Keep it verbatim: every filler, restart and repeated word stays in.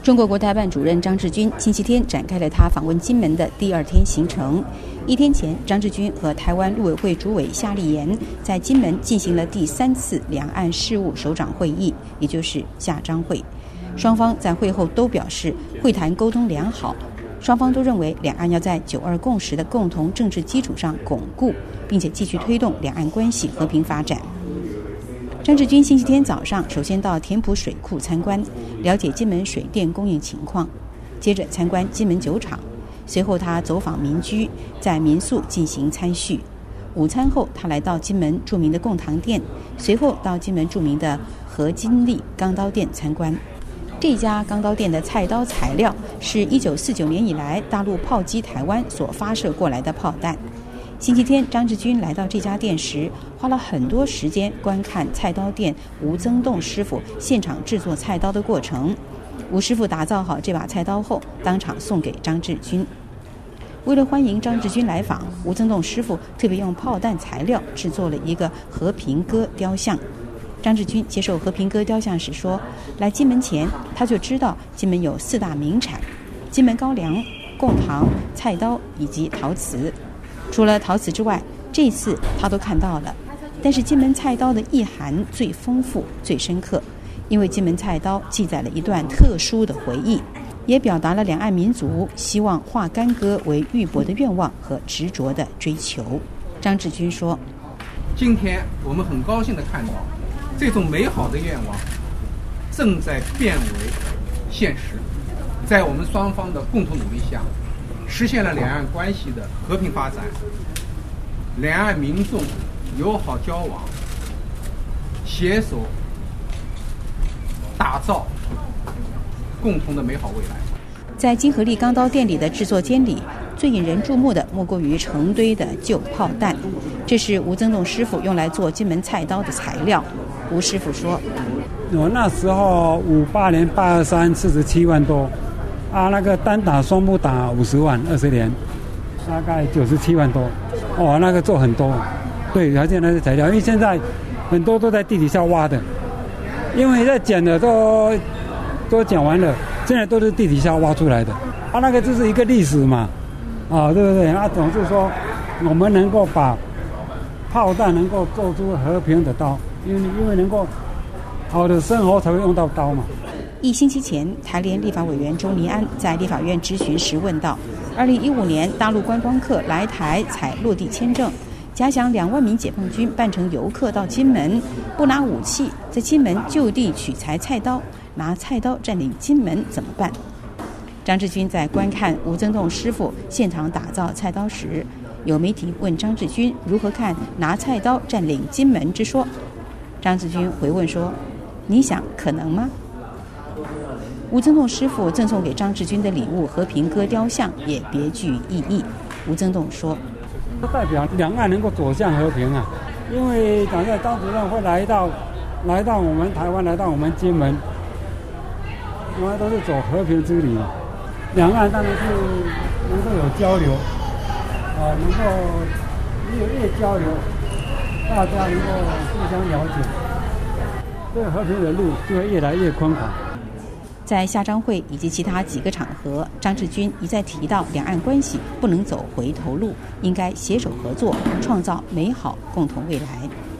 中国国台办主任张志军星期天展开了他访问金门的第二天行程。一天前，张志军和台湾陆委会主委夏立言在金门进行了第三次两岸事务首长会议，也就是夏张会。双方在会后都表示会谈沟通良好，双方都认为两岸要在九二共识的共同政治基础上巩固，并且继续推动两岸关系和平发展。张志军星期天早上首先到田埔水库参观，了解金门水电供应情况，接着参观金门酒厂，随后他走访民居，在民宿进行参叙。午餐后，他来到金门著名的贡糖店，随后到金门著名的何金利钢刀店参观。这家钢刀店的菜刀材料是一九四九年以来大陆炮击台湾所发射过来的炮弹。星期天，张志军来到这家店时，花了很多时间观看菜刀店吴增栋师傅现场制作菜刀的过程。吴师傅打造好这把菜刀后，当场送给张志军。为了欢迎张志军来访，吴增栋师傅特别用炮弹材料制作了一个和平鸽雕像。张志军接受和平鸽雕像时说，来金门前他就知道金门有四大名产：金门高粱、贡糖、菜刀以及陶瓷。除了陶瓷之外，这次他都看到了，但是金门菜刀的意涵最丰富、最深刻，因为金门菜刀记载了一段特殊的回忆，也表达了两岸民族希望化干戈为玉帛的愿望和执着的追求。张志军说：“ 今天我们很高兴地看到，这种美好的愿望正在变为现实，在我们双方的共同努力下，实现了两岸关系的和平发展，两岸民众友好交往，携手打造共同的美好未来。” 在金和利钢刀店里的制作间里，最引人注目的莫过于成堆的旧炮弹，这是吴增栋师傅用来做金门菜刀的材料。吴师傅说：“ 我那时候五八年八二三四十七万多。啊，那个单打双不打五十万，二十年，大概九十七万多。哦，那个做很多，对，而且那些材料，因为现在很多都在地底下挖的，因为在捡的都都捡完了，现在都是地底下挖出来的。啊，那个就是一个历史嘛，啊，对不对？啊，总是说我们能够把炮弹能够做出和平的刀，因为因为能够好的生活才会用到刀嘛。” 一星期前，台联立法委员周尼安在立法院质询时问道：二零一五年大陆观光客来台采落地签证，假想两万名解放军扮成游客到金门，不拿武器，在金门就地取材菜刀，拿菜刀占领金门怎么办？张志军在观看吴增栋师傅现场打造菜刀时，有媒体问张志军如何看拿菜刀占领金门之说。张志军回问说：“你想可能吗？”吴增栋师傅赠送给张志军的礼物和平鸽雕像也别具意义。吴增栋说：“ 代表两岸能够走向和平啊，因为党在张主任会来到来到我们台湾，来到我们金门，我们都是走和平之旅嘛。两岸当然是能够有交流，啊，能够越越交流，大家能够互相了解，这个和平的路就会越来越宽广。” 在夏张会以及其他几个场合，张志军一再提到两岸关系不能走回头路，应该携手合作，创造美好共同未来。